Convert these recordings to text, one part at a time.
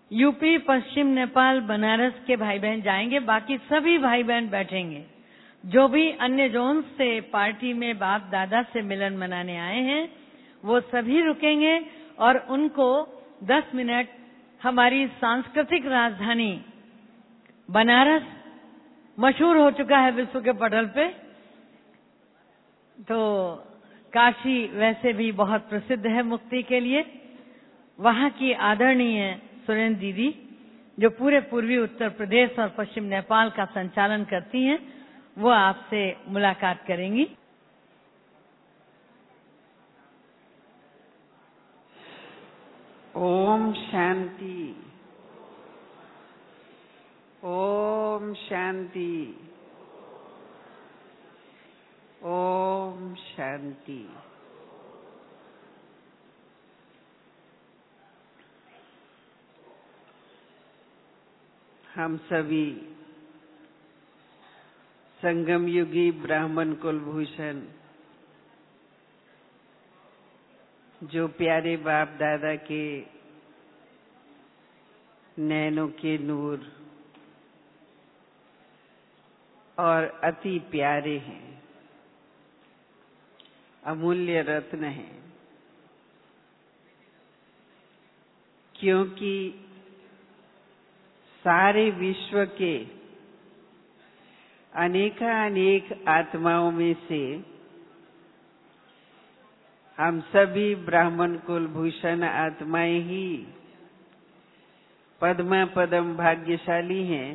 UP, पश्चिम नेपाल, बनारस के भाई बहन जाएंगे, बाकी सभी भाई बहन बैठेंगे। जो भी अन्य जोन से पार्टी में बाप दादा से मिलन मनाने आए हैं, वो सभी रुकेंगे और उनको 10 मिनट हमारी सांस्कृतिक राजधानी बनारस मशहूर हो चुका है विश्व के पटल पे, तो काशी वैसे भी बहुत प्रसिद्ध है मुक्ति के लिए। वहाँ की आदरणीय सुरेंद्र दीदी, जो पूरे पूर्वी उत्तर प्रदेश और पश्चिम नेपाल का संचालन करती हैं, वो आपसे मुलाकात करेंगी। ओम शांति, ओम शांति, ओम शांति। हम सभी संगम युगी ब्राह्मण कुलभूषण, जो प्यारे बाप दादा के नैनों के नूर और अति प्यारे हैं, अमूल्य रत्न हैं, क्योंकि सारे विश्व के अनेक आत्माओं में से हम सभी ब्राह्मण कुलभूषण आत्माएं ही पद्मा पदम भाग्यशाली हैं,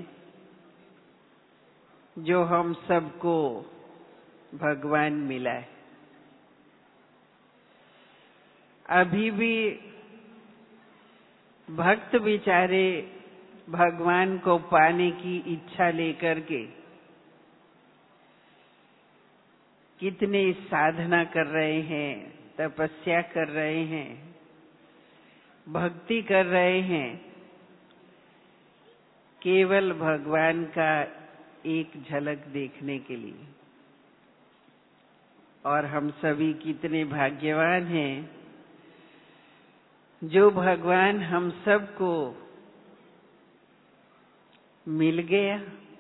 जो हम सबको भगवान मिला है। अभी भी भक्त बेचारे भगवान को पाने की इच्छा लेकर के कितने साधना कर रहे हैं, तपस्या कर रहे हैं, भक्ति कर रहे हैं, केवल भगवान का एक झलक देखने के लिए। और हम सभी कितने भाग्यवान हैं जो भगवान हम सबको मिल गया,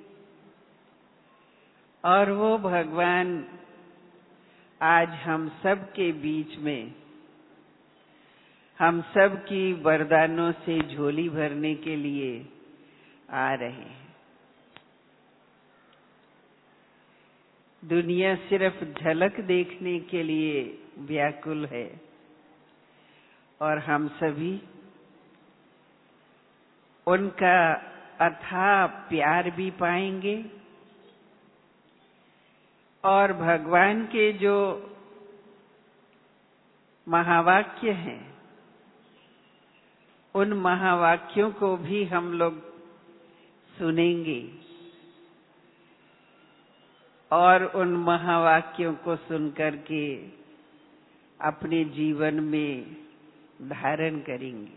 और वो भगवान आज हम सब के बीच में हम सब की वरदानों से झोली भरने के लिए आ रहे हैं। दुनिया सिर्फ झलक देखने के लिए व्याकुल है, और हम सभी उनका अथाह प्यार भी पाएंगे, और भगवान के जो महावाक्य हैं, उन महावाक्यों को भी हम लोग सुनेंगे, और उन महावाक्यों को सुनकर के अपने जीवन में धारण करेंगे।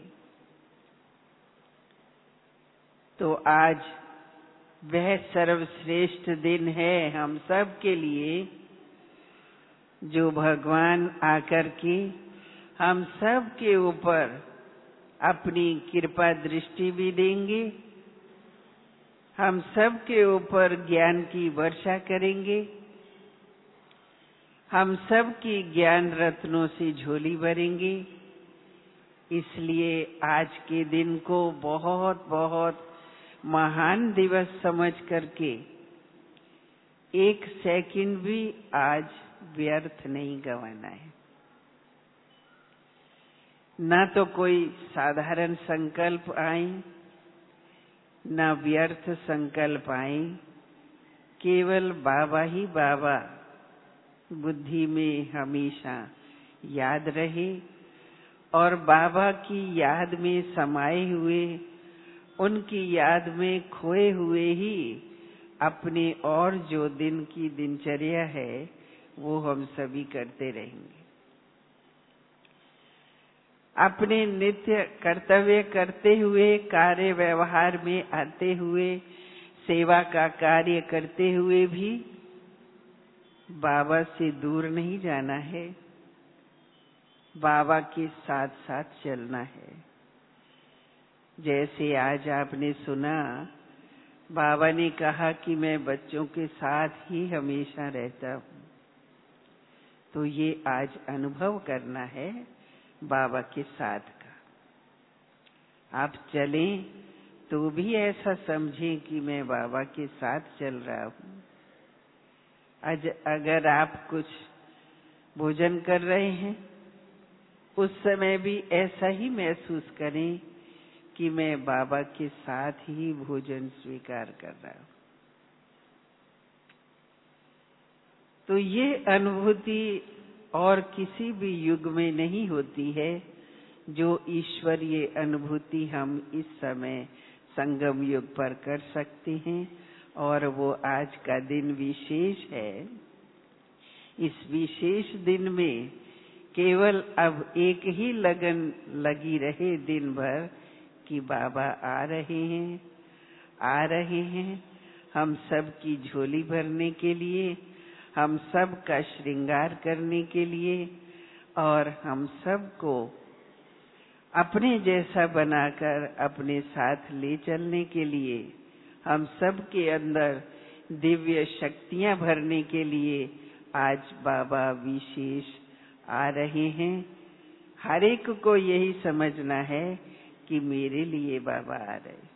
तो आज वह सर्वश्रेष्ठ दिन है हम सब के लिए, जो भगवान आकर के हम सब के ऊपर अपनी कृपा दृष्टि भी देंगे, हम सब के ऊपर ज्ञान की वर्षा करेंगे, हम सब की ज्ञान रत्नों से झोली भरेंगे। इसलिए आज के दिन को बहुत बहुत महान दिवस समझ करके एक सेकंड भी आज व्यर्थ नहीं गंवाना है। ना तो कोई साधारण संकल्प आए, ना व्यर्थ संकल्प आए, केवल बाबा ही बाबा बुद्धि में हमेशा याद रहे, और बाबा की याद में समाये हुए, उनकी याद में खोए हुए ही अपने और जो दिन की दिनचर्या है वो हम सभी करते रहेंगे। अपने नित्य कर्तव्य करते हुए, कार्य व्यवहार में आते हुए, सेवा का कार्य करते हुए भी बाबा से दूर नहीं जाना है, बाबा के साथ साथ चलना है। जैसे आज आपने सुना, बाबा ने कहा कि मैं बच्चों के साथ ही हमेशा रहता हूँ। तो ये आज अनुभव करना है बाबा के साथ का। आप चलें तो भी ऐसा समझें कि मैं बाबा के साथ चल रहा हूँ। अगर आप कुछ भोजन कर रहे हैं, उस समय भी ऐसा ही महसूस करें कि मैं बाबा के साथ ही भोजन स्वीकार कर रहा हूँ। तो ये अनुभूति और किसी भी युग में नहीं होती है, जो ईश्वरीय अनुभूति हम इस समय संगम युग पर कर सकते हैं। और वो आज का दिन विशेष है। इस विशेष दिन में केवल अब एक ही लगन लगी रहे दिन भर कि बाबा आ रहे हैं हम सब की झोली भरने के लिए, हम सब का श्रृंगार करने के लिए, और हम सबको अपने जैसा बनाकर अपने साथ ले चलने के लिए, हम सब के अंदर दिव्य शक्तियां भरने के लिए आज बाबा विशेष आ रहे हैं। हर एक को यही समझना है कि मेरे लिए बाबा आ रहे।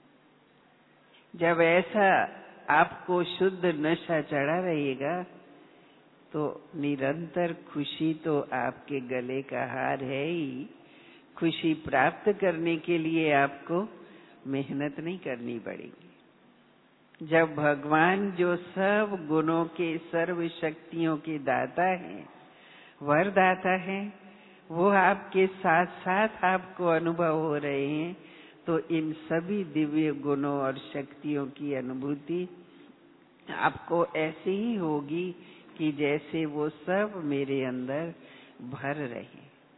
जब ऐसा आपको शुद्ध नशा चढ़ा रहेगा तो निरंतर खुशी तो आपके गले का हार है ही। खुशी प्राप्त करने के लिए आपको मेहनत नहीं करनी पड़ेगी। जब भगवान जो सब गुणों के, सर्व शक्तियों के दाता हैं, वरदाता हैं, वो आपके साथ साथ आपको अनुभव हो रहे हैं, तो इन सभी दिव्य गुणों और शक्तियों की अनुभूति आपको ऐसे ही होगी कि जैसे वो सब मेरे अंदर भर रहे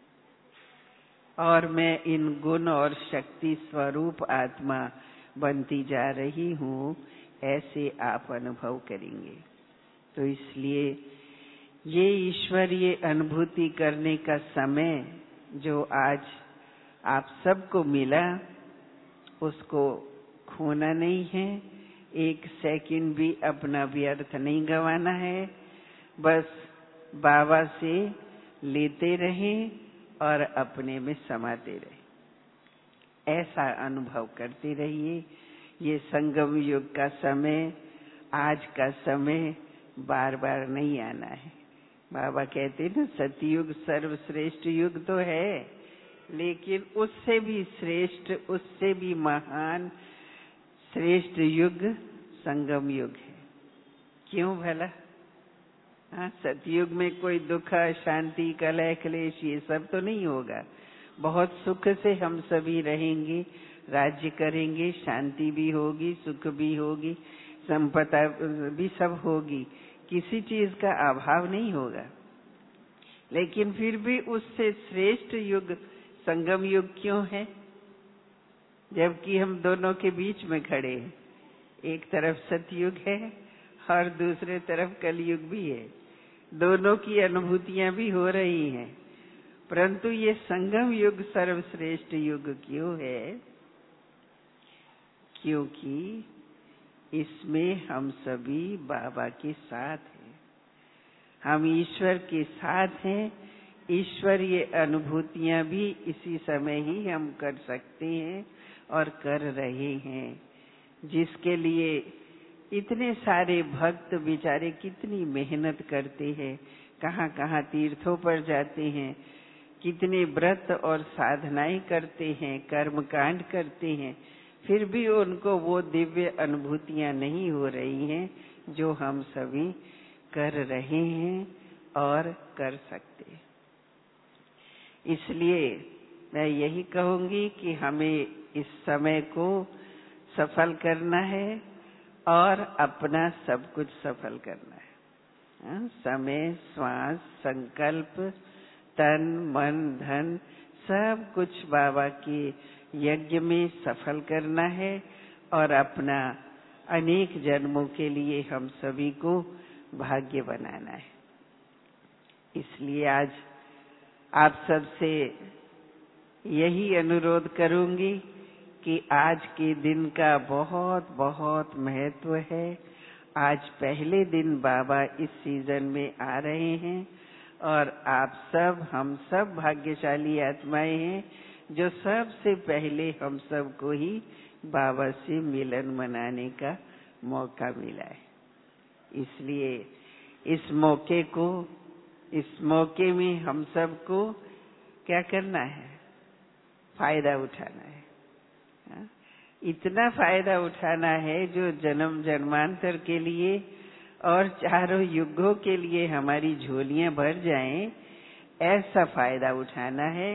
और मैं इन गुण और शक्ति स्वरूप आत्मा बनती जा रही हूँ, ऐसे आप अनुभव करेंगे। तो इसलिए ये ईश्वरीय अनुभूति करने का समय जो आज आप सबको मिला, उसको खोना नहीं है। एक सेकंड भी अपना व्यर्थ नहीं गंवाना है। बस बाबा से लेते रहें और अपने में समाते रहें। ऐसा अनुभव करते रहिए। ये संगम युग का समय, आज का समय बार बार नहीं आना है। बाबा कहते ना, सतयुग सर्वश्रेष्ठ युग तो है, लेकिन उससे भी श्रेष्ठ, उससे भी महान श्रेष्ठ युग संगम युग है। क्यों भला? हाँ, सतयुग में कोई दुख, शांति, कलह, क्लेश ये सब तो नहीं होगा। बहुत सुख से हम सभी रहेंगे, राज्य करेंगे, शांति भी होगी, सुख भी होगी, संपदा भी सब होगी, किसी चीज का अभाव नहीं होगा। लेकिन फिर भी उससे श्रेष्ठ युग संगम युग क्यों है? जबकि हम दोनों के बीच में खड़े हैं। एक तरफ सतयुग है और दूसरे तरफ कलयुग भी है। दोनों की अनुभूतियां भी हो रही हैं, परंतु ये संगम युग सर्वश्रेष्ठ युग क्यों है? क्योंकि इसमें हम सभी बाबा के साथ हैं, हम ईश्वर के साथ हैं। ईश्वरीय अनुभूतियां भी इसी समय ही हम कर सकते हैं और कर रहे हैं, जिसके लिए इतने सारे भक्त बेचारे कितनी मेहनत करते हैं, कहाँ कहाँ तीर्थों पर जाते हैं, कितने व्रत और साधनाएं करते हैं, कर्म कांड करते हैं, फिर भी उनको वो दिव्य अनुभूतियां नहीं हो रही हैं जो हम सभी कर रहे हैं और कर सकते हैं। इसलिए मैं यही कहूंगी कि हमें इस समय को सफल करना है और अपना सब कुछ सफल करना है। समय, श्वास, संकल्प, तन, मन, धन सब कुछ बाबा के यज्ञ में सफल करना है और अपना अनेक जन्मों के लिए हम सभी को भाग्य बनाना है। इसलिए आज आप सबसे यही अनुरोध करूंगी कि आज के दिन का बहुत बहुत महत्व है। आज पहले दिन बाबा इस सीजन में आ रहे हैं और आप सब, हम सब भाग्यशाली आत्माएं हैं जो सबसे पहले हम सबको ही बाबा से मिलन मनाने का मौका मिला है। इसलिए इस मौके में हम सबको क्या करना है? फायदा उठाना है। हाँ? इतना फायदा उठाना है जो जन्म जन्मांतर के लिए और चारों युगों के लिए हमारी झोलियां भर जाएं, ऐसा फायदा उठाना है।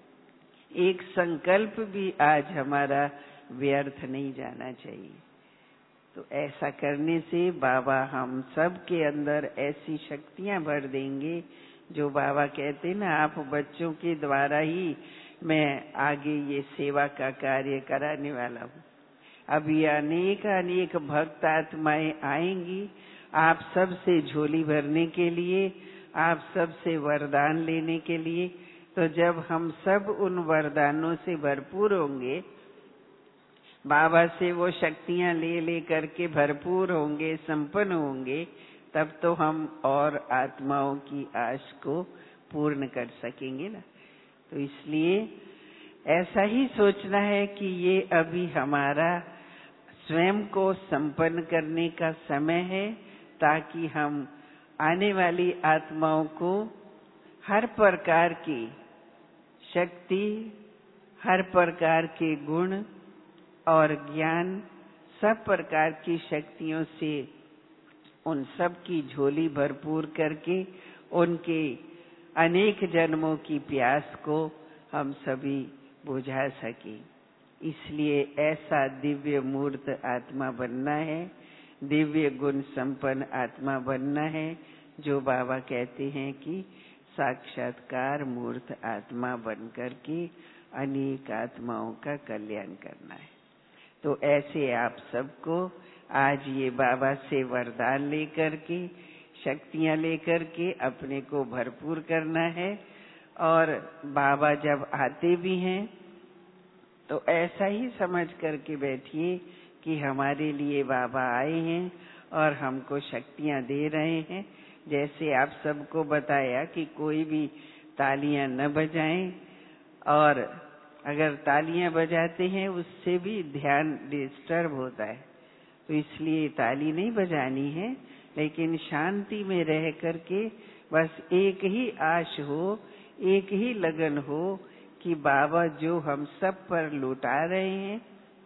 एक संकल्प भी आज हमारा व्यर्थ नहीं जाना चाहिए। तो ऐसा करने से बाबा हम सब के अंदर ऐसी शक्तियां भर देंगे जो बाबा कहते ना, आप बच्चों के द्वारा ही मैं आगे ये सेवा का कार्य कराने वाला हूँ। अभी अनेक भक्त आत्माएं आएंगी आप सब से झोली भरने के लिए, आप सब से वरदान लेने के लिए। तो जब हम सब उन वरदानों से भरपूर होंगे, बाबा से वो शक्तियां ले करके भरपूर होंगे, संपन्न होंगे, तब तो हम और आत्माओं की आश को पूर्ण कर सकेंगे ना। तो इसलिए ऐसा ही सोचना है कि ये अभी हमारा स्वयं को संपन्न करने का समय है, ताकि हम आने वाली आत्माओं को हर प्रकार की शक्ति, हर प्रकार के गुण और ज्ञान, सब प्रकार की शक्तियों से उन सब की झोली भरपूर करके उनके अनेक जन्मों की प्यास को हम सभी बुझा सके। इसलिए ऐसा दिव्य मूर्त आत्मा बनना है, दिव्य गुण संपन्न आत्मा बनना है, जो बाबा कहते हैं कि साक्षात्कार मूर्त आत्मा बनकर के अनेक आत्माओं का कल्याण करना है। तो ऐसे आप सबको आज ये बाबा से वरदान लेकर के, शक्तियां लेकर के अपने को भरपूर करना है। और बाबा जब आते भी हैं तो ऐसा ही समझ करके बैठिए कि हमारे लिए बाबा आए हैं और हमको शक्तियां दे रहे हैं। जैसे आप सबको बताया कि कोई भी तालियां न बजाएं, और अगर तालियां बजाते हैं उससे भी ध्यान डिस्टर्ब होता है, तो इसलिए ताली नहीं बजानी है, लेकिन शांति में रह करके बस एक ही आश हो, एक ही लगन हो कि बाबा जो हम सब पर लुटा रहे हैं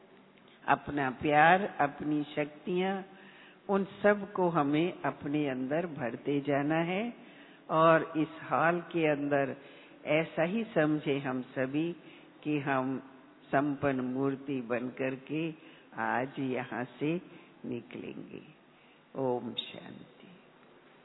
अपना प्यार, अपनी शक्तियां, उन सब को हमें अपने अंदर भरते जाना है। और इस हाल के अंदर ऐसा ही समझे हम सभी कि हम संपन्न मूर्ति बनकर के आज यहाँ से निकलेंगे। ओम शांति।